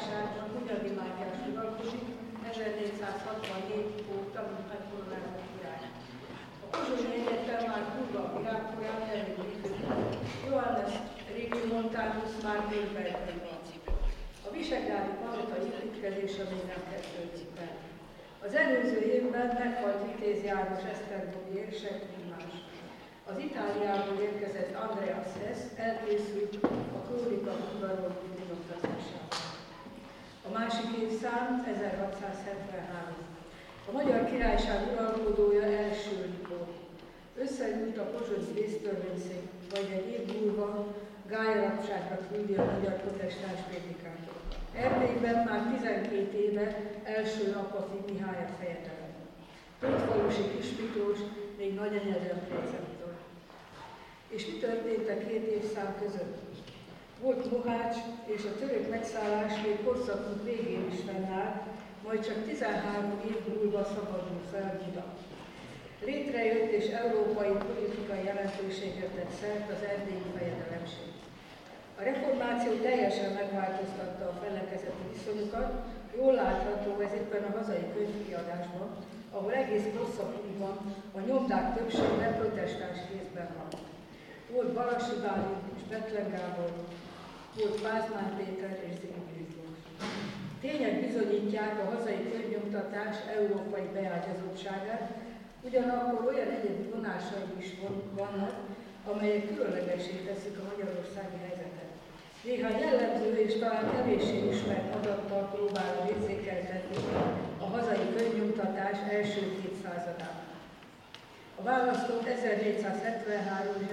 Királyságban Hunyadi Mátyás uralkodik 1464 óta, mint megkoronált király. A Pozsonyi Egyetem már kurva a virágkorán elindított. Johannes Regiomontanus már Nürnbergben van. A visegrádi palota építkezése még nem kezdődik be. Az előző évben meghalt Vitéz János Esztergomi érsek Primás. Az Itáliából érkezett Andreas Hess elkészült a krónika udvarról kinyomtatásával. A másik évszám 1673. A Magyar Királyság uralkodója első Lipót. Összegyűlt a pozsonyi vésztörvényszék, vagy egy év múlva gályalapságra küldi a magyar protestáns prédikátort. Erdélyben már 12 éve első Apafi Mihály a fejedelem. Tótfalusi Kis Miklós még Nagyenyeden preceptor. És mi történt a két évszám között? Volt Mohács, és a török megszállás még korszakunk végén is fennállt, majd csak 13 év múlva szabadul fel Buda. Létrejött és európai politikai jelentőséget tett szert az erdélyi fejedelemség. A reformáció teljesen megváltoztatta a felekezeti viszonyokat, jól látható ez éppen a hazai könyvkiadásban, ahol egész korszakban a nyomdák többsége protestáns kézben van. Volt Balassi Bálint és Bethlen Gábor, volt Pázmány Péter és Zény Miklós. Tények bizonyítják a hazai könyvnyomtatás európai beágyazottságát, ugyanakkor olyan egyedi vonásai is vannak, amelyek különlegessé teszik a magyarországi helyzetet. Néhány jellemző és talán kevéssé ismert adattal próbálom érzékeltetni a hazai könyvnyomtatás első 200-án. A választott 1473 és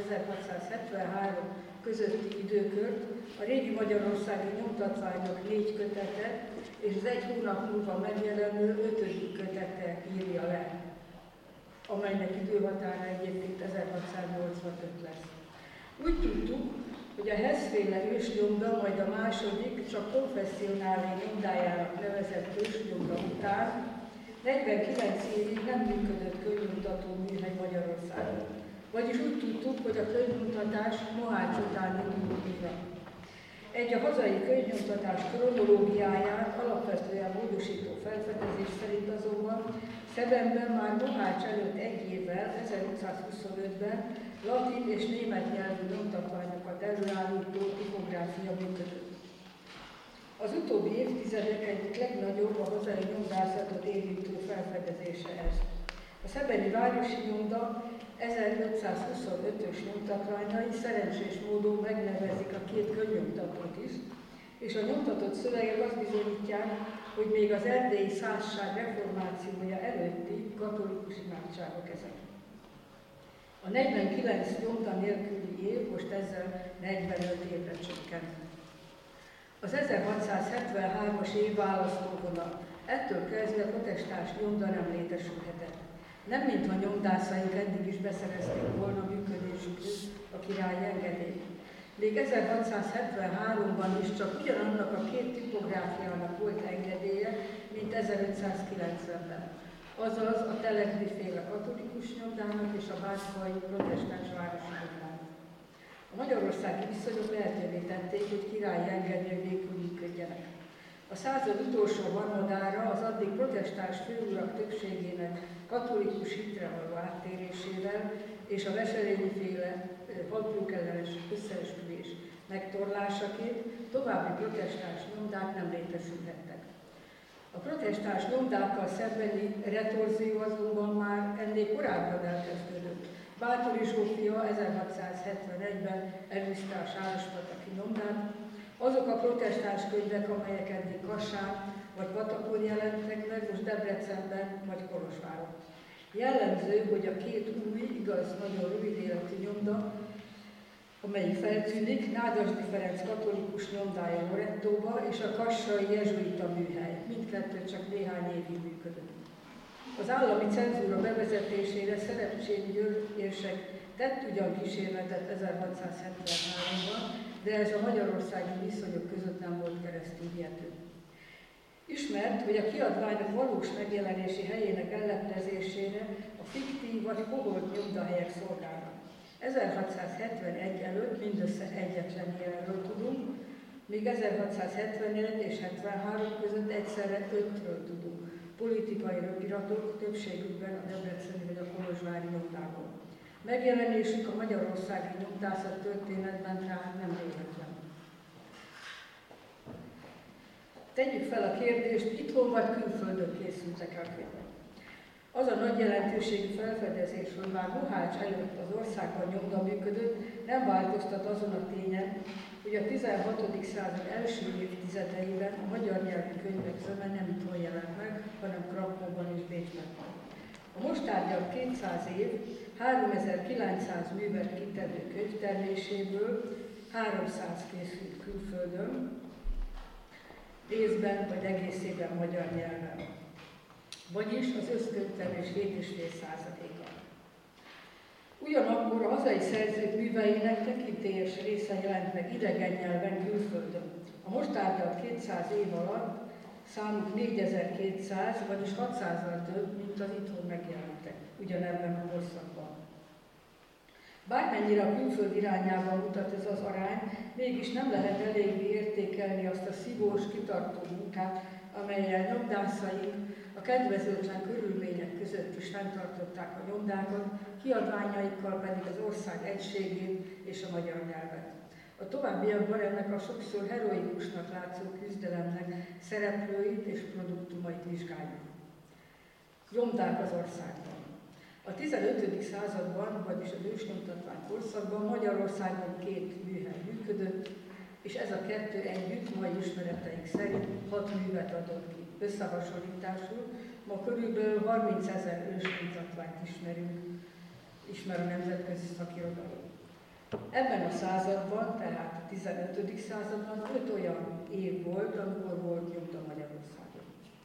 1673 közötti időkört a régi magyarországi nyomtatványok 4 kötete és az egy hónap múlva megjelenő 5. kötete írja le, amelynek időhatára egyébként 1685 lesz. Úgy tudtuk, hogy a Hess-féle ősnyomda, majd a második, csak konfesszionális nyomdájának nevezett ősnyomda után 49 évig nem működött könyvmutató műhely Magyarországon. Vagyis úgy tudtuk, hogy a könyvmutatás Mohács után indult újra. Egy a hazai könyvnyomtatás kronológiáját alapvetően módosító felfedezés szerint azonban Szebenben már Mohács előtt egy évvel, 1525-ben latin és német nyelvű nyomtatványokat előállító tipográfia működött. Az utóbbi évtizedek egyik legnagyobb a hazai nyomdászatot érintő felfedezése ez. A szebeni városi nyomda 1525-ös nyomtatványai szerencsés módon megnevezik a két könyvnyomtatót is, és a nyomtatott szövegek azt bizonyítják, hogy még az erdélyi szászság reformációja előtti katolikus imádságok ezek. A 49 nyomda nélküli év most ezzel 45 évre csökkent. Az 1673-as év választóvonal. Ettől kezdve protestáns nyomda nem létesülhetett. Nem mintha nyomdászaink eddig is beszerezték volna működésükhöz a királyi engedélyt. Még 1673-ban is csak ugyanannak a két tipográfiának volt engedélye, mint 1590-ben. Azaz a Telegdi-féle katolikus nyomdának és a bácskai protestáns városi nyomdának. A magyarországi viszonyok lehetővé tették, hogy királyi engedély nélkül működjenek. A század utolsó harmadára az addig protestáns főurak többségének katolikus hitre való áttérésével és a Veselényi-féle hadlókellenes összeesküvés megtorlásaként további protestáns nyomdák nem létesülhettek. A protestáns nyomdákkal szembeni retorzió azonban már ennél korábban elkezdődött. Báthori Zsófia 1671-ben elűzte a Sárospataki nyomdát. Azok a protestáns könyvek, amelyek eddig Kassán vagy Patakon jelentek meg, most Debrecenben vagy Kolozsváron. Jellemző, hogy a két új, igaz, nagyon rövid életű nyomda, amelyik feltűnik, Nádasdy Ferenc katolikus nyomdája Lorettóba és a kassai jezsuita műhely. Mindkettő csak néhány évig működött. Az állami cenzúra bevezetésére Szerepcsényi György érsek tett ugyan kísérletet 1673-ban, de ez a magyarországi viszonyok között nem volt keresztülvihető. Ismert, hogy a kiadványok valós megjelenési helyének elleplezésére a fiktív vagy koholt nyomdahelyek szolgálnak. 1671 előtt mindössze egyetlen ilyenről tudunk, míg 1671 és 73 között egyszerre 5-ről tudunk, politikai röpiratok, többségükben a debreceni vagy a kolozsvári nyomdákon. Megjelenésük a magyarországi nyomdászat történetben tehát nem véletlen. Tegyük fel a kérdést, itthon vagy külföldön készültek el könyvek. Az a nagy jelentőségű felfedezés, hogy már Mohács előtt az országban nyomda működött, nem változtat azon a tényen, hogy a 16. század első évtizedeiben a magyar nyelvű könyvek zöme nem itthon jelent meg, hanem Krakkóban és Bécsben. A most tárgyalt 200 év 3900 művet kitevő könyvterméséből 300 készült külföldön, részben vagy egészében magyar nyelven. Vagyis az összkönyvtermés 7,5%-a. Ugyanakkor a hazai szerzők műveinek tekintélyes része jelent meg idegen nyelven külföldön. A most tárgyalt 200 év alatt számuk 4200, vagyis 600-al több, mint az itthon megjelentek, ugyanebben a korszakban. Bármennyire a külföld irányában mutat ez az arány, mégis nem lehet eléggé értékelni azt a szívós, kitartó munkát, amellyel nyomdászaink a kedvezőtlen körülmények között is fenntartották a nyomdákat, kiadványaikkal pedig az ország egységét és a magyar nyelvet. A továbbiakban ennek a sokszor heroikusnak látszó küzdelemnek szereplőit és produktumait vizsgáljuk. Nyomdák az országban. A 15. században, vagyis az ősnyomtatvány korszakban Magyarországon 2 műhely működött, és ez a 2 együtt mai ismereteink szerint 6 művet adott ki. Összehasonlításul ma körülbelül 30 000 ősnyomtatványt ismer a nemzetközi szakirodalom. Ebben a században, tehát a 15. században 5 olyan év volt, amikor volt nyomda Magyarországon.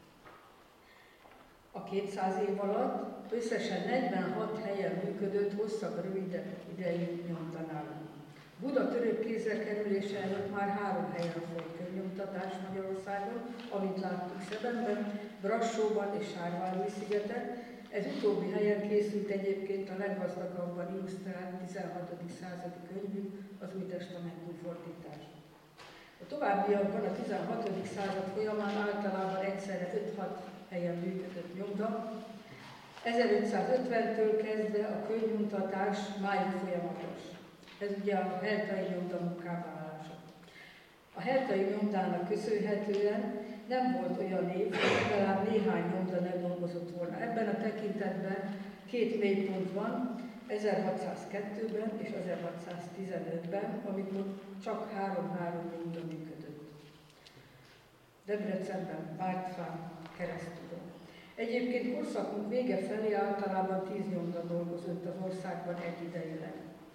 A 200 év alatt összesen 46 helyen működött hosszabb, rövidebb idejű nyomda nálunk. Buda török kézre kerülése előtt már 3 helyen volt könyvnyomtatás Magyarországon, amit láttuk Szebenben, Brassóban és Sárvári-szigeten. Ez utóbbi helyen készült egyébként a leggazdagabban illusztrált 16. századi könyvünk, az Új Testamentum fordítás. A továbbiakban a 16. század folyamán általában egyszerre 5-6 helyen működött nyomda. 1550-től kezdve a könyvnyomtatás máig folyamatos. Ez ugye a heltai nyomda munkává állása. A heltai nyomdának köszönhetően nem volt olyan év, hogy legalább néhány nyomda nem dolgozott volna. Ebben a tekintetben 2 mélypont van, 1602-ben és 1615-ben, amikor csak 3 nyomda működött. Debrecenben, Bártfán, Keresztúron. Egyébként korszakunk vége felé általában 10 nyomda dolgozott az országban egyidejileg.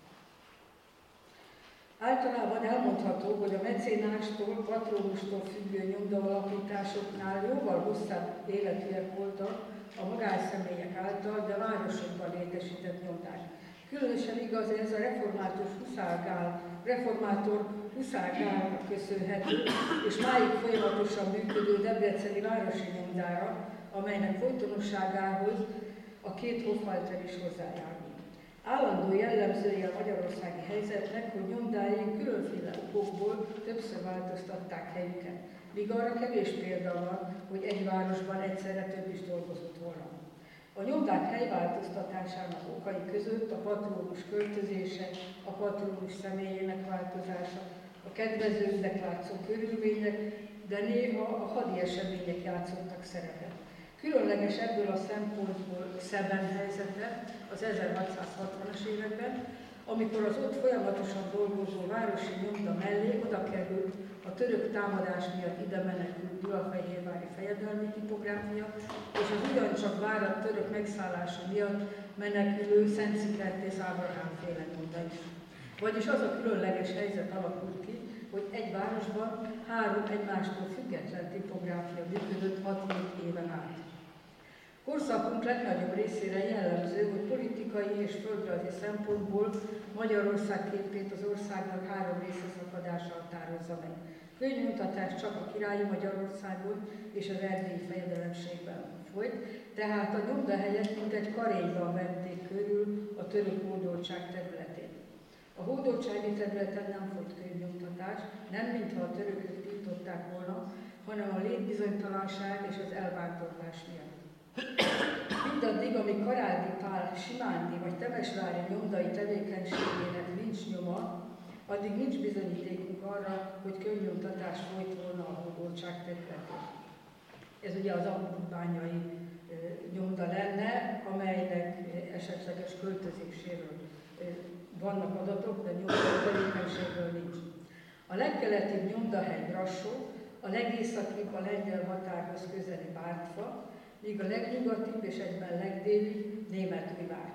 Általában elmondható, hogy a mecénástól, patronustól függő nyomdaalapításoknál jóval hosszabb életűek voltak a magánszemélyek által, de városokban létesített nyomdák. Különösen igaz ez a reformátor Huszár Gálnak köszönhető, és máig folyamatosan működő debreceni városi nyomdára, amelynek folytonosságához a 2 Hofhalter is hozzájárult. Állandó jellemzője a magyarországi helyzetnek, hogy nyomdáink különféle okokból többször változtatták helyüket, míg arra kevés példa van, hogy egy városban egyszerre több is dolgozott volna. A nyomdák helyváltoztatásának okai között a patrónus költözése, a patrónus személyének változása, a kedvezőbbnek látszó körülmények, de néha a hadi események játszottak szerepet. Különleges ebből a szempontból Szeben helyzete az 1660-as években, amikor az ott folyamatosan dolgozó városi nyomda mellé oda került a török támadás miatt ide menekült Gyulafehérvári fejedelmi tipográfia, és az ugyancsak várat török megszállása miatt menekülő Szent-Szikertész Ábrahám féle nyomda is. Vagyis az a különleges helyzet alakult ki, hogy egy városban 3 egymástól független tipográfia működött 6-7 éven át. Korszakunk legnagyobb részére jellemző, hogy politikai és földrajzi szempontból Magyarország képét az országnak 3 része szakadása határozza meg. Könyvmutatás csak a királyi Magyarországon és az erdélyi fejedelemségben folyt, tehát a nyomdahelyek mintegy karényban vették körül a török hódoltság területét. A hódoltsági területen nem folyt könyvnyomtatás, nem mintha a törökök tiltották volna, hanem a létbizonytalanság és az elvándorlás miatt. Mindaddig, amíg Karádi Pál, Simándi vagy Temesvári nyomdai tevékenységének nincs nyoma, addig nincs bizonyítékunk arra, hogy könyvnyomtatás folyt volna a hódoltság területén. Ez ugye az Abbotbányai nyomda lenne, amelynek esetleges költözéséről vannak adatok, de nyomdai tevékenységről nincs. A legkeletibb nyomdahely Brassó, a legészakibb a lengyel határhoz közeli Bártfa, míg a legnyugatibb és egyben legdélibb Németújvár,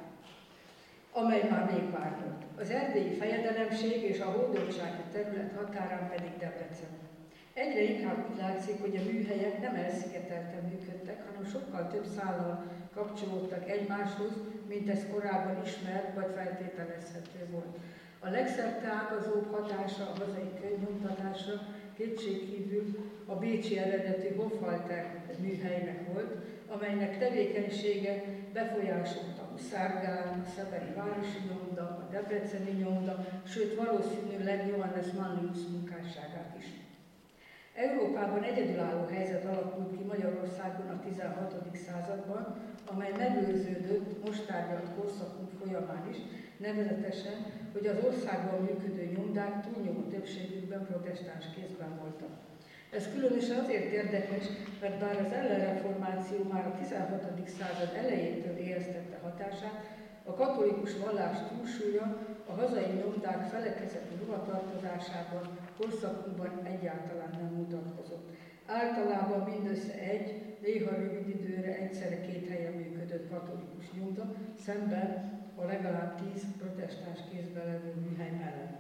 amely már még vár volt. Az erdélyi fejedelemség és a hódoltsági terület határán pedig Debrecen. Egyre inkább úgy látszik, hogy a műhelyek nem elszigetelten működtek, hanem sokkal több szállal kapcsolódtak egymáshoz, mint ez korábban ismert vagy feltételezhető volt. A legszerteágazóbb hatása a hazai könyvnyomtatásra kétségkívül a bécsi eredetű Hofhalter műhelynek volt, amelynek tevékenysége befolyásolta a Huszárgál, a Szeberi városi nyomda, a debreceni nyomda, sőt valószínűleg Johannes Manlius munkásságát is. Európában egyedülálló helyzet alakult ki Magyarországon a 16. században, amely megőrződött most tárgyalt korszakunk folyamán is, nevezetesen, hogy az országban működő nyomdák túlnyomó többségükben protestáns kézben voltak. Ez különösen azért érdekes, mert bár az ellenreformáció már a 16. század elejétől éreztette hatását, a katolikus vallás túlsúlya a hazai nyomdák felekezeti hovatartozásában korszakunkban egyáltalán nem mutatkozott. Általában mindössze egy, néha rövid időre egyszerre két helyen működött katolikus nyomda, szemben a legalább 10 protestáns kézben levő műhely mellett.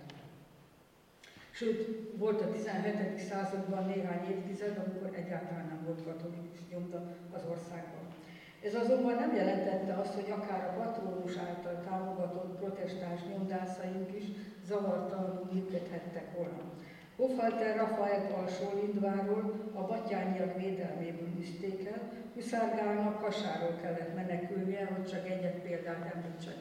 Sőt, volt a 17. században néhány évtized, amikor egyáltalán nem volt katolikus nyomda az országban. Ez azonban nem jelentette azt, hogy akár a patrónus által támogatott protestáns nyomdászaink is zavartalanul működhettek volna. Hofhalter Rafaelt alsó Lindváról a batthyányiak védelméből üzték el, Huszárgálnak Kasáról kellett menekülnie, hogy csak egyet példát említsek.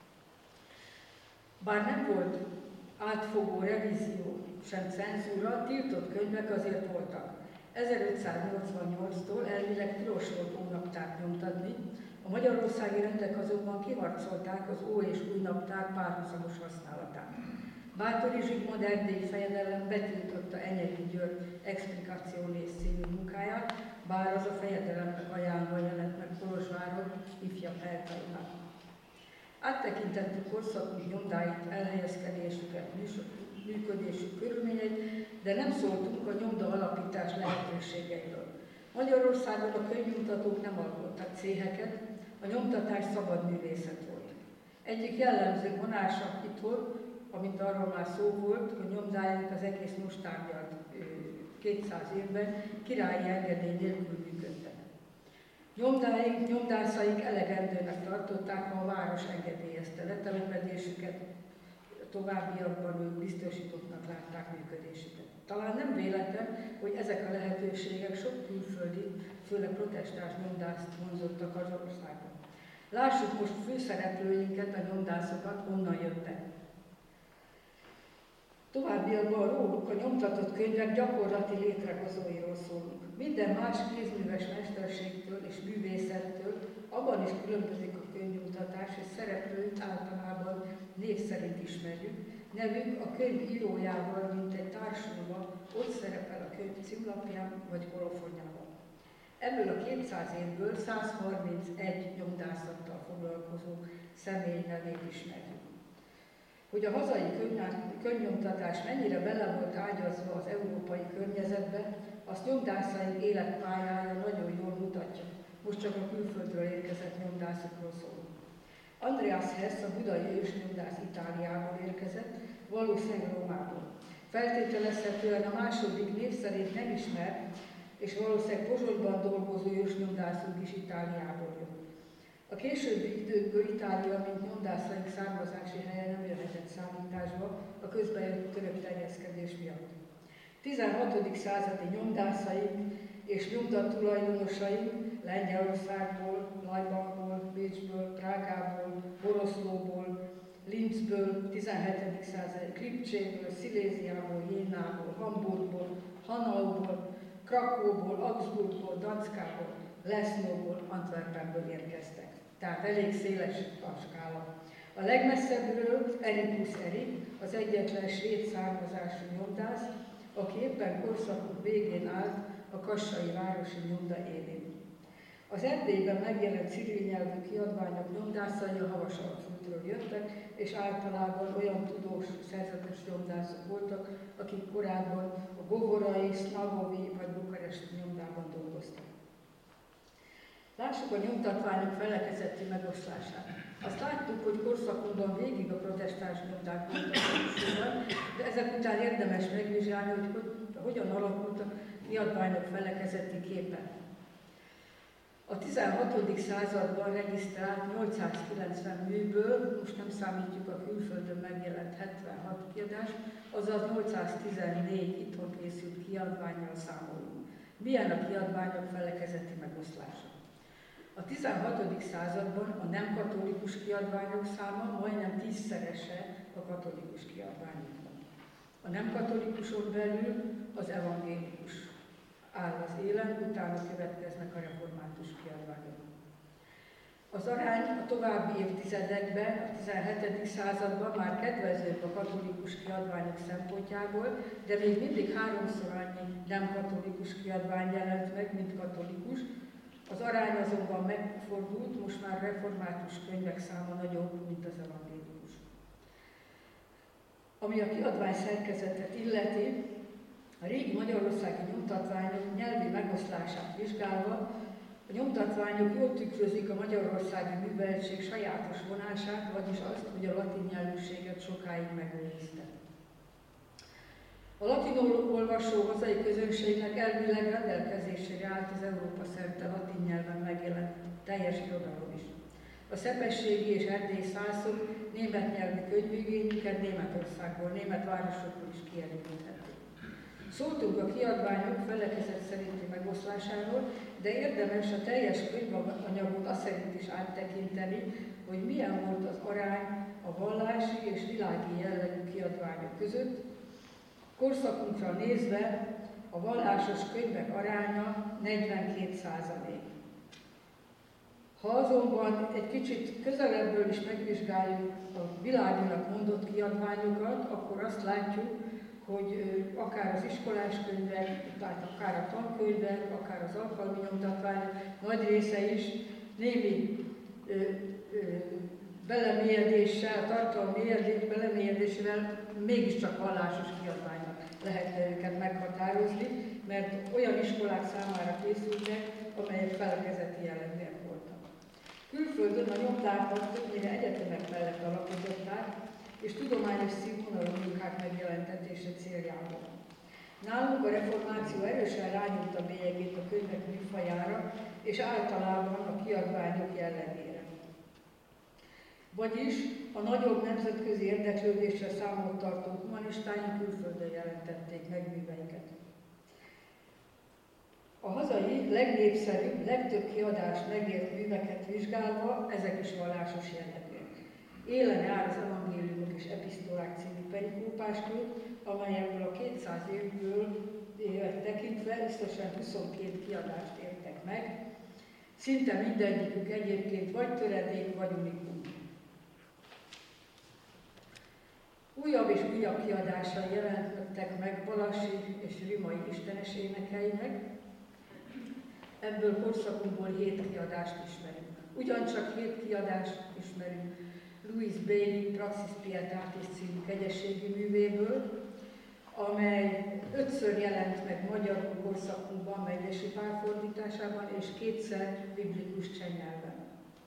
Bár nem volt átfogó revízió, sem cenzúra, tiltott könyvek azért voltak. 1588-tól elvileg tilos volt ónaptárt nyomtatni, a magyarországi rendek azonban kiharcolták az ó- és új naptár párhuzamos használatát. Báthori Zsigmond erdélyi fejedelem betiltotta Enyedi György Explicationes című munkáját, bár az a fejedelemnek ajánlva jelent meg Kolozsváron ifjabb eltainál. Áttekintettük korszakunk nyomdáit, elhelyezkedésüket, működésük körülményeit, de nem szóltunk a nyomda alapítás lehetőségeiről. Magyarországon a könyvnyomtatók nem alkottak céheket, a nyomtatás szabad művészet volt. Egyik jellemző vonása itt volt, amint arról már szó volt, hogy nyomdáink az egész most tárgyalt 200 évben királyi engedély nélkül működtek. Nyomdászaink elegendőnek tartották, ha a város engedélyezte letelepedésüket, továbbiakban ők biztosítottnak látták működésüket. Talán nem véletlen, hogy ezek a lehetőségek sok külföldi, főleg protestáns nyomdászt vonzottak az országban. Lássuk most főszereplőinket, a nyomdászokat, honnan jöttek. Továbbiakban róluk a nyomtatott könyvek gyakorlati létrehozóiról szólunk. Minden más kézműves mesterségtől és művészettől abban is különbözik a könyvnyomtatás, hogy szereplőit általában név szerint ismerjük. Nevük a könyv írójával, mint egy társulva, ott szerepel a könyv címlapján vagy kolofonjában. Ebből a 200 évből 131 nyomdászattal foglalkozó személy nevét ismerjük. Hogy a hazai könyvnyomtatás mennyire bele volt ágyazva az európai környezetbe, azt nyomdászaink életpályája nagyon jól mutatja. Most csak a külföldről érkezett nyomdászokról szólunk. Andreas Hess, a budai ősnyomdász Itáliából érkezett, valószínűleg Rómából. Feltételezhetően a második név szerint nem ismert, és valószínűleg Pozsonyban dolgozó ősnyomdászunk is Itáliából jött. A későbbi időkből Itália, mint nyomdászaink származási helye nem jöhetett számításba a közbejött török terjeszkedés miatt. 16. századi nyomdászaink és nyomdatulajdonosaink Lengyelországból, Lajbanból, Bécsből, Prágából, Boroszlóból Linzből, 17. századi Lipcséből, Sziléziából, Jénából, Hamburgból, Hanaudból, Krakóból, Augsburgból, Danskából, Lesznóból, Antwerpenből érkeztek. Tehát elég széles a skála. A legmesszebbről Ericus Erik, az egyetlen svéd származású nyomdász, aki éppen korszakunk végén állt a kassai városi nyomda élén. Az Erdélyben megjelent civil nyelvű kiadványok nyomdászai a Havasalföldről jöttek, és általában olyan tudós, szerzetes nyomdászok voltak, akik korábban a govorai, szlavovi vagy bukaresti nyomdában dolgoztak. Lássuk a nyomtatványok felekezeti megoszlását. Azt láttuk, hogy korszakunkban végig a protestáns nyomdák voltak, de ezek után érdemes megvizsgálni, hogy hogyan alakult a kiadványok felekezeti képe. A 16. században regisztrált 890 műből, most nem számítjuk a külföldön megjelent 76 kiadást, azaz 814 itthon készült kiadvánnyal számolunk. Milyen a kiadványok felekezeti megoszlása? A 16. században a nem katolikus kiadványok száma majdnem 10-szerese a katolikus kiadványoknak. A nem katolikuson belül az evangélikus áll az élen, utána következnek a református kiadványok. Az arány a további évtizedekben, a 17. században már kedvezőbb a katolikus kiadványok szempontjából, de még mindig 3-szor annyi nem katolikus kiadvány jelent meg, mint katolikus. Az arány azonban megfordult, most már református könyvek száma nagyobb, mint az evangélikus. Ami a kiadvány szerkezetet illeti, a régi magyarországi nyomtatványok nyelvi megoszlását vizsgálva, a nyomtatványok jól tükrözik a magyarországi műveltség sajátos vonását, vagyis azt, hogy a latin nyelvűséget sokáig megőrizte. A latin olvasó hazai közönségnek elvileg rendelkezésére állt az Európa szerte latin nyelven megjelent teljes irodalom is. A szepességi és erdélyi szászok német nyelvű könyvigényüket Németországból, német városokból is kielégíthették. Szóltunk a kiadványok felekezet szerinti megoszlásáról, de érdemes a teljes könyvanyagot azt szerint is áttekinteni, hogy milyen volt az arány a vallási és világi jellegű kiadványok között. Korszakunkra nézve a vallásos könyvek aránya 42%. Ha azonban egy kicsit közelebbről is megvizsgáljuk a világinak mondott kiadványokat, akkor azt látjuk, hogy akár az iskolás könyvek, tehát akár a tankönyvek, akár az alkalmi nyomtatvány nagy része is némi belemélyedéssel, tartalmi belemélyedésével mégiscsak vallásos kiadványnak lehet őket meghatározni, mert olyan iskolák számára készültek, amelyek felekezeti jellegűek voltak. Külföldön a nyomdákat többnyire egyetemek mellett alapították, és tudományos színvonalú munkák megjelentetése céljából. Nálunk a reformáció erősen rányomta bélyegét a könyvek műfajára, és általában a kiadványok jellegére. Vagyis a nagyobb nemzetközi érdeklődésre számot tartó humanistáink külföldön jelentették meg műveiket. A hazai legnépszerűbb, legtöbb kiadást megért műveket vizsgálva, ezek is vallásos jellegűek. Élen jár az Evangéliumok és Episztolák című perikópáskör, amelyekből a 200 évből tekintve összesen 22 kiadást értek meg. Szinte mindegyikük egyébként vagy töredék, vagy unikum. Újabb és újabb kiadásai jelentettek meg Balassi és Rimai istenes énekeinek, ebből korszakunkból 7 kiadást ismerünk. Ugyancsak 7 kiadást ismerünk Louis Bailey Praxis Pietatis című kegyességi művéből, amely 5-ször jelent meg magyarul korszakunkban Megyesi Pál fordításában, és 2-szer biblikus csenyelven.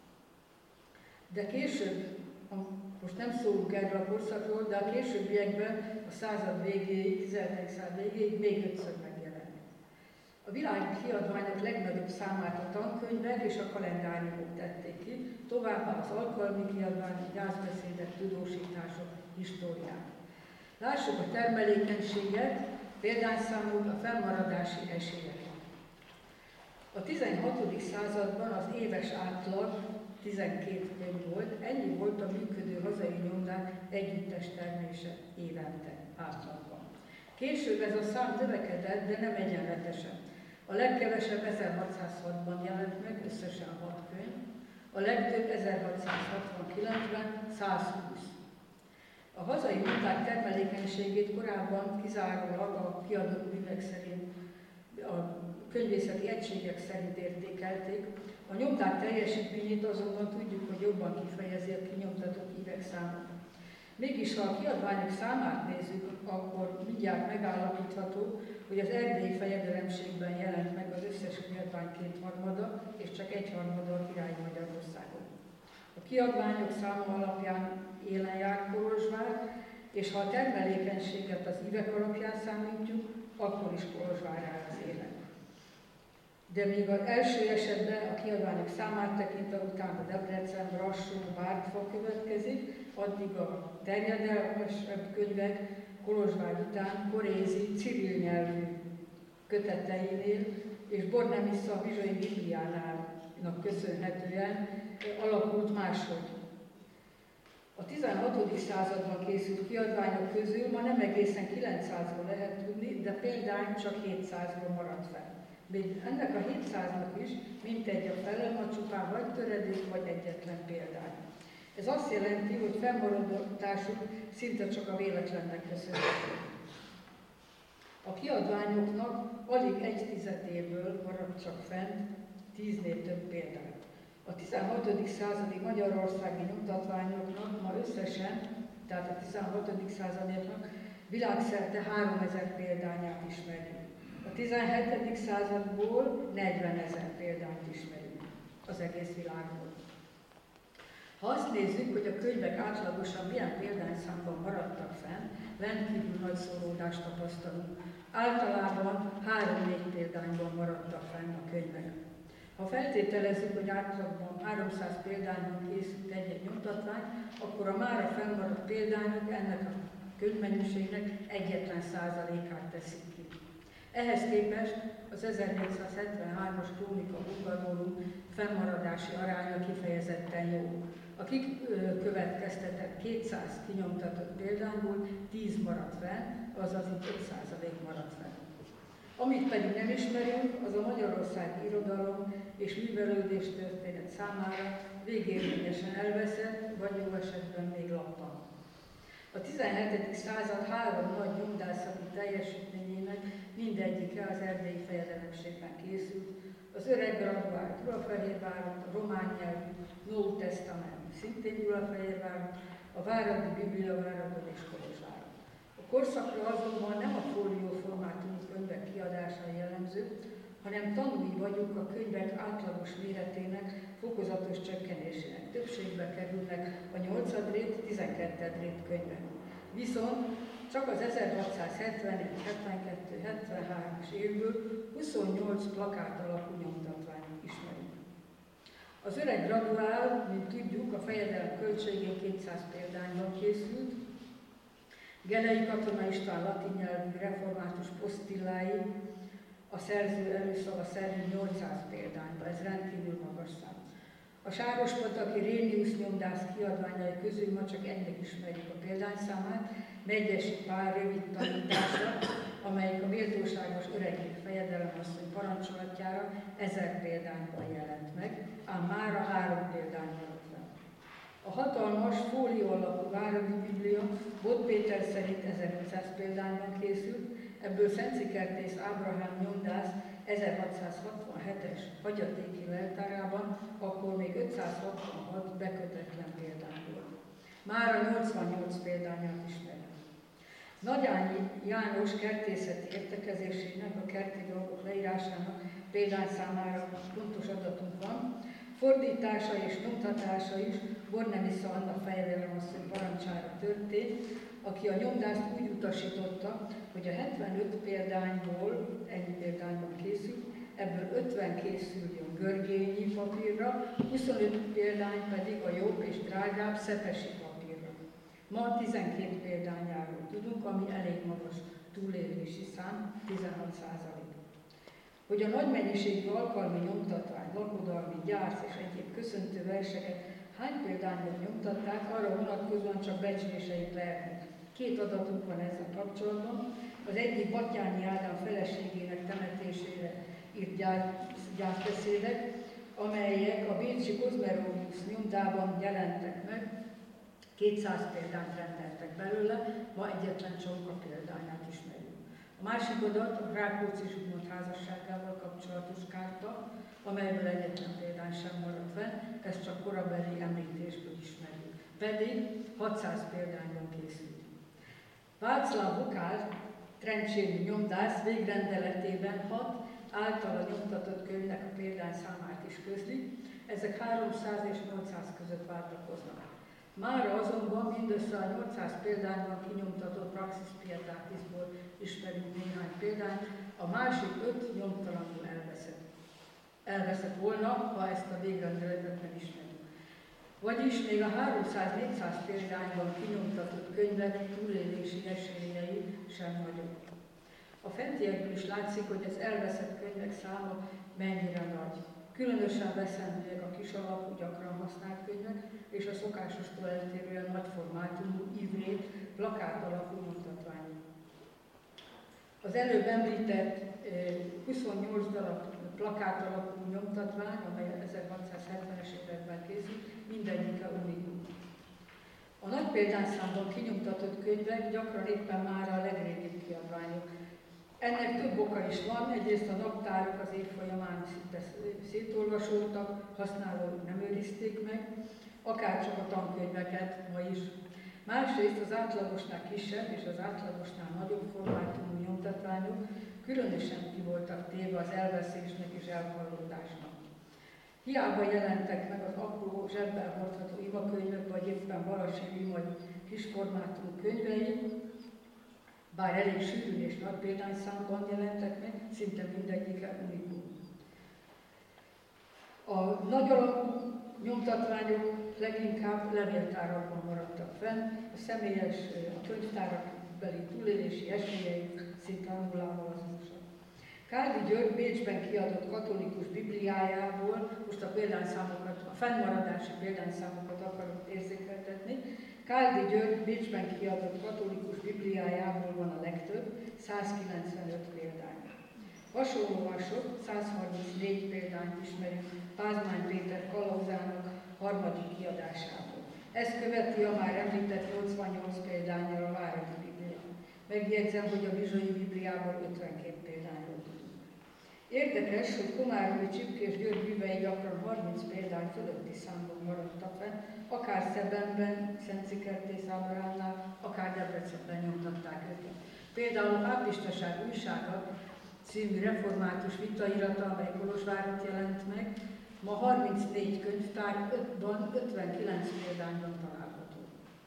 De később, most nem szólunk erről a korszakról, de a későbbiekben a század végéig, 17. század végéig még 5-ször megjelent. A világi kiadványok legnagyobb számát a tankönyvek és a kalendáriumok tették ki, továbbá az alkalmi kiadványok, gyászbeszédek, tudósítások, históriák. Lássuk a termelékenységet, példányszámot, a fennmaradási esélyeket. A 16. században az éves átlag 12 könyv volt, ennyi volt a működő hazai együttes termése évente átlagban. Később ez a szám növekedett, de nem egyenletesen. A legkevesebb 1606-ban jelent meg, összesen 6 könyv, a legtöbb 1669-ben 120. A hazai minták termelékenységét korábban kizárólag a kiadott művek szerint, a könyvészeti egységek szerint értékelték, a nyomták teljesítményét azonban tudjuk, hogy jobban kifejezi a kinyomtatott ívek száma. Mégis, ha a kiadványok számát nézzük, akkor mindjárt megállapítható, hogy az erdélyi fejedelemségben jelent meg az összes kiadvány 2/3, és csak 1/3 a Királyi Magyarországon. A kiadványok száma alapján élen jár Kolozsvár, és ha a termelékenységet az ívek alapján számítjuk, akkor is Kolozsvár áll az élen. De még az első esetben a kiadványok számát tekintve utána Debrecen, Brassó, Bártfa következik, addig a terjedelmesebb könyvek Kolozsvár után Korézi, Cirill nyelvű köteteinél és Bornemisza a Vizsai Bibliánának köszönhetően alakult máshogy. A 16. században készült kiadványok közül ma nem egészen 900-ról lehet tudni, de példány csak 700-ról maradt fel. Még ennek a 700-nak is mintegy a fele, ma csupán vagy töredék, vagy egyetlen példány. Ez azt jelenti, hogy fennmaradásuk szinte csak a véletlennek köszönhető. A kiadványoknak alig 1/10 maradt csak fent, 10-nél több példány. A 16. századi magyarországi nyomtatványoknak ma összesen, tehát a 16. századnak világszerte 3000 példányát ismerjük. A 17. századból 40 000 példányt ismerünk az egész világból. Ha azt nézzük, hogy a könyvek átlagosan milyen példányszámban maradtak fenn, rendkívül nagy szóródást tapasztalunk. Általában 3-4 példányban maradtak fenn a könyvek. Ha feltételezzük, hogy átlagban 300 példányban készült egy nyomtatvány, akkor a mára fennmaradt példányok ennek a könyvmennyiségnek egyetlen százalékát teszik ki. Ehhez képest az 1773-as Krónika Hungarorum fennmaradási aránya kifejezetten jó. A kikövetkeztetett 200 kinyomtatott példányból 10 maradt fenn, azaz itt 5% maradt fenn. Amit pedig nem ismerünk, az a magyarországi irodalom és művelődés történet számára végérvényesen elveszett, vagy jó esetben még lappan. A 17. század 3 nagy nyomdászati teljesítményének mindegyike az erdélyi fejedelemségben készült, az öreg graduált Gyulafehérváron, a román nyelvű New Testament szintén Gyulafehérváron, a Váradi Biblia Váradon és Kolozsváron. A korszakra azonban nem a fólióformátumú könyvek kiadása jellemző, hanem tanúi vagyunk a könyvek átlagos méretének fokozatos csökkenésének. Többségbe kerülnek a 8. rét, 12. könyvek. Viszont csak az 1671, 72, 73-as évből 28 plakát alapú nyomtatványt ismerünk. Az öreg graduál, mint tudjuk, a fejedelem költségén 200 példányban készült, Genei Katona István latin nyelvű református posztillái, a szerző előszava szerint 800 példányban, ez rendkívül magas szám. A Sárospataki Rénius nyomdász kiadványai közül ma csak ennek ismerjük a példányszámát, Megyesi Pál rövid tanítása, amelyik a méltóságos öregek fejedelemasszony parancsolatjára 1000 példányban jelent meg, ám mára 3 példány maradt fenn. A hatalmas fólió alapú Váradi Biblia Bot Péter szerint 1500 példányban készült, ebből Szentsikertész Ábrahám nyomdász 1667-es hagyatéki leltárában akkor még 566 bekötetlen példány volt. Mára 88 példányát ismerjük. Nagyányi János kertészeti értekezésének, a kerti dolgok leírásának példányszámára pontos adatunk van. Fordítása és nyomtatása is Bornemisza Anna fejedelemasszony parancsára történt, aki a nyomdászt úgy utasította, hogy a 75 példányból, ennyi példányban készült, ebből 50 készüljön görgényi papírra, 25 példány pedig a jobb és drágább szepesi papírra. Ma 12 példányáról tudunk, ami elég magas túlélési szám, 16%. Hogy a nagy mennyiségű alkalmi nyomtatvány, lakodalmi, gyász és egyéb köszöntő verseket hány példányban nyomtatták, arra vonatkozó vonatkozóan csak becsléseik lehetnek. 2 adatunk van ezzel kapcsolatban. Az egyik Batthyány Ádám feleségének temetésére írt gyászbeszédek, amelyek a bécsi Kozmeronius nyomdában jelentek meg. 200 példányt rendeltek belőle, ma egyetlen csonka példányát ismerjük. A másik adat a Rákóczi Zsigmond házasságával kapcsolatos kárta, amelyből egyetlen példány sem maradt fenn, ezt csak korabeli említésből ismerjük. Pedig 600 példányban készült. Václav Vokál, trencséni nyomdász végrendeletében 6 általa nyomtatott könyvnek a példányszámát is közli, ezek 300 és 800 között váltakoznak. Mára azonban mindössze a 800 példányban kinyomtatott Praxis Pietatisból ismerünk néhány példányt, a másik 5 nyomtalanul elveszett volna, ha ezt a végrendeletet nem ismerjük. Vagyis még a 300-400 példányban kinyomtatott könyvek túlélési esélyei sem nagyobb. A fentiekből is látszik, hogy az elveszett könyvek száma mennyire nagy. Különösen veszendőek a kis alakú, gyakran használt könyvek, és a szokásostól eltérően nagy formátumú, ivrét, plakát alakú nyomtatványok. Az előbb említett 28 darab plakát alakú nyomtatvány, amely 1670-es években készült, mindegyike unikum. A nagy példányszámban kinyomtatott könyvek gyakran éppen már a legrégibb kiadványok. Ennek több oka is van, egyrészt a naptárok az év folyamán szinte szétolvasódtak, használók nem őrizték meg, akár csak a tankönyveket ma is. Másrészt az átlagosnál kisebb és az átlagosnál nagyobb formátumú nyomtatványok különösen ki voltak téve az elveszésnek és elhallódásnak. Hiába jelentek meg az apró, zsebbel hordható imakönyvek, vagy éppen Balasi vagy kisformátumú könyvei, bár elég sűrűn és nagy példányszámban jelentek meg, szinte mindegyike unikum. A nagy alakú nyomtatványok leginkább levéltárakban maradtak fenn, a személyes, a könyvtárak beli túlélési esélyeik szinte nullával azonosak. Káldi György Bécsben kiadott katolikus bibliájából, most a példányszámokat, a fennmaradási példányszámokat akarok érzékeltetni, Káldi György Bécsben kiadott katolikus bibliájából van a legtöbb, 195 példány. Hasonlóan sok, 134 példányt ismerünk Pázmány Péter kalauzának harmadik kiadásából. Ezt követi a már említett 88 példánnyal a Váradi Biblia. Megjegyzem, hogy a Vizsai Bibliából 52 példányról tudunk. Érdekes, hogy Komárnyi Csipkés György művei gyakran 30 példány fölötti számban maradtak fenn, akár Szebenben, Szentsikertész Ábrahámnál, akár Debrecenben nyomtatták őket. Például Ápistaság újsága című református vitairata, amely Kolozsváron jelent meg, ma 34 könyvtárban 59 példányban található.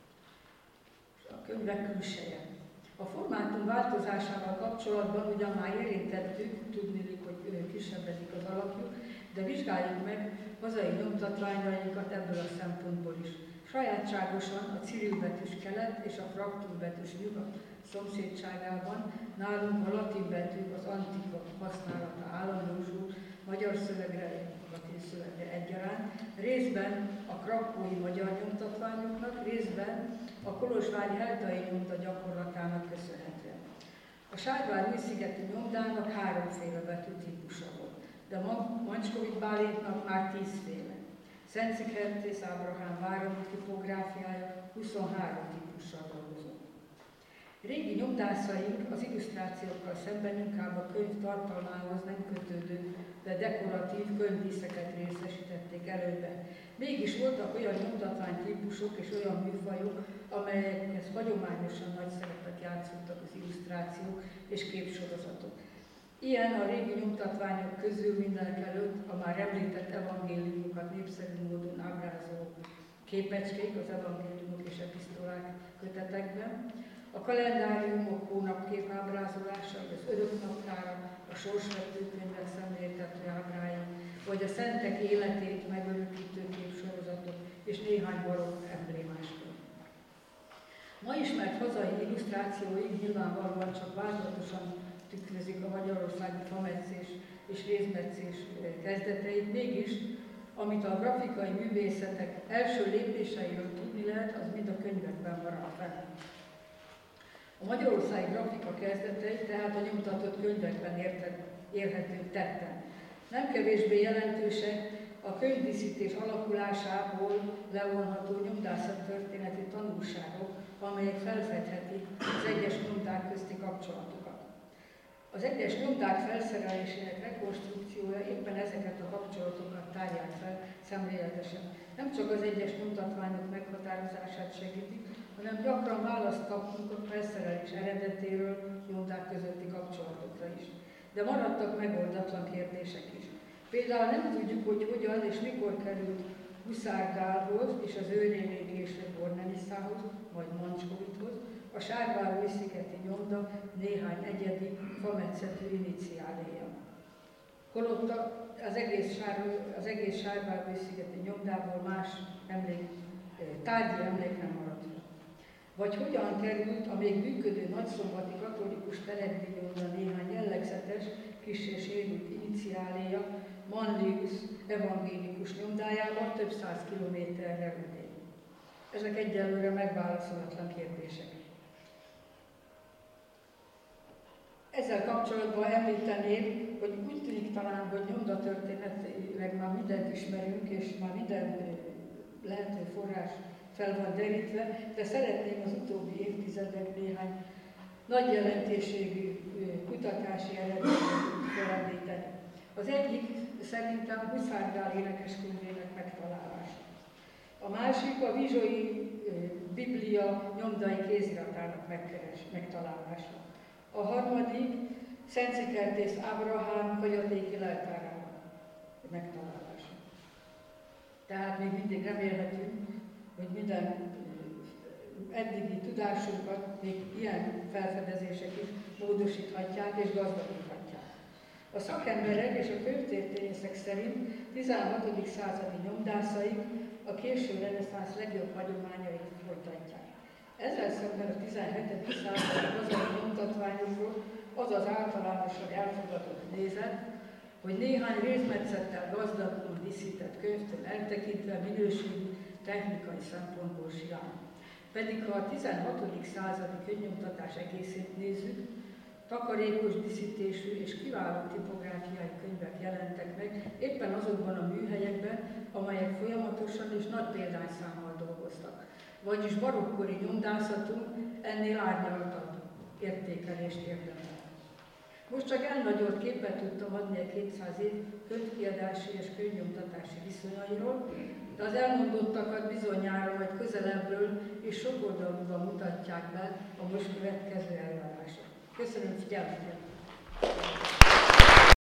A könyvek külseje. A formátum változásával kapcsolatban ugyan már érintettük, tudniillik, hogy kisebbedik az alakjuk, de vizsgáljuk meg hazai nyomtatványainkat ebből a szempontból is. Sajátságosan a cirilbetűs kelet és a fraktúrbetűs nyugat szomszédságában nálunk a latin betű az antika használata állandósul, magyar szövegre, latin szövegre egyaránt, részben a krakkói magyar nyomtatványoknak, részben a kolozsvári heldai nyomda gyakorlatának köszönhetően. A Sárvár-újszigeti nyomdának 3 betűtípusa volt, de Mancskovit Bálintnak már 10 féle. Szentsikertész Ábrahám váradi tipográfiája 23 típussal dolgozott. Régi nyomdászaink az illusztrációkkal szemben inkább a könyv tartalmához nem kötődő, de dekoratív könyvdíszeket részesítették előbe. Mégis voltak olyan nyomtatványtípusok és olyan műfajok, amelyekhez hagyományosan nagy szerepet játszottak az illusztrációk és képsorozatok. Ilyen a régi nyomtatványok közül mindenekelőtt a már említett evangéliumokat népszerű módon ábrázoló képecskék, az evangéliumok és epistolák kötetekben, a kalendáriumok hónapkép ábrázolása, az öröknaptára, a sorsvetőkönyvek szemléltető ábrái, vagy a szentek életét megörökítő képsorozatok és néhány barokk emblémáskor. Ma ismert hazai illusztrációig nyilvánvalóan csak változatosan tükrözik a magyarországi fametszés és rézmetszés kezdeteit, mégis, amit a grafikai művészetek első lépéseiről tudni tudni lehet, az mind a könyvekben marad fenn. A magyarországi grafika kezdetei tehát a nyomtatott könyvekben érhetők tetten. Nem kevésbé jelentősek a könyvdíszítés alakulásából levonható nyomdászattörténeti tanulságok, amelyek felfedhetik az egyes nyomdák közti kapcsolatokat. Az egyes nyomdák felszerelésének rekonstrukciója éppen ezeket a kapcsolatokat tárják fel szemléletesen. Nem csak az egyes nyomtatványok meghatározását segítik, hanem gyakran választ kapunk a felszerelés eredetéről nyomdák közötti kapcsolatokra is. De maradtak megoldatlan kérdések is. Például nem tudjuk, hogy hogyan és mikor került Huszár Gálhoz és az őrénél később Bornemisszához, majd Mancskovithoz, a Sárvár-Újszigeti nyomda néhány egyedi fametszetű iniciáléja. Holott az egész Sárvár-Újszigeti nyomdából más tárgyi emlék nem maradt. Vagy hogyan került a még működő nagyszombati katolikus telepnyomda néhány jellegzetes, kissé sérült iniciáléja Manlius evangélikus nyomdájában több száz kilométerre odébb. Ezek egyelőre megválaszolatlan kérdések. Ezzel kapcsolatban említeném, hogy úgy tűnik talán, hogy nyomdatörténetileg már mindent ismerünk, és már minden lehető forrás fel van derítve, de szeretném az utóbbi évtizedek néhány nagy jelentőségű kutatási eredményt felemlíteni. Az egyik szerintem Huszár Gál énekeskönyvének megtalálása. A másik a Vizsói Biblia nyomdai kéziratának megtalálása. A harmadik Szentszikertész Ábrahám hagyatéki leltárának megtalálása. Tehát még mindig remélhetünk, hogy minden eddigi tudásunkat még ilyen felfedezések is módosíthatják és gazdagíthatják. A szakemberek és a könyvtörténészek szerint 16. századi nyomdászai a késő reneszánsz legjobb hagyományait folytatják. Ezzel szemben a 17. századi hazai nyomtatványokról az az általánosan elfogadott nézet, hogy néhány rézmetszettel gazdagul díszített könyvtől eltekintve minőségi technikai szempontból sirány. Pedig ha a 16. századi könyvnyomtatás egészét nézzük, takarékos díszítésű és kiváló tipográfiai könyvek jelentek meg éppen azokban a műhelyekben, amelyek folyamatosan és nagy példányszámmal dolgoztak. Vagyis barokkori nyomdászatunk ennél árnyaltabb értékelést érdemel. Most csak elnagyolt képet tudtam adni a 200 év könyvkiadási és könyvnyomtatási viszonyairól, de az elmondottakat bizonyára majd közelebbről és sokoldalúban mutatják be a most következő előadások. Köszönöm figyelmüket!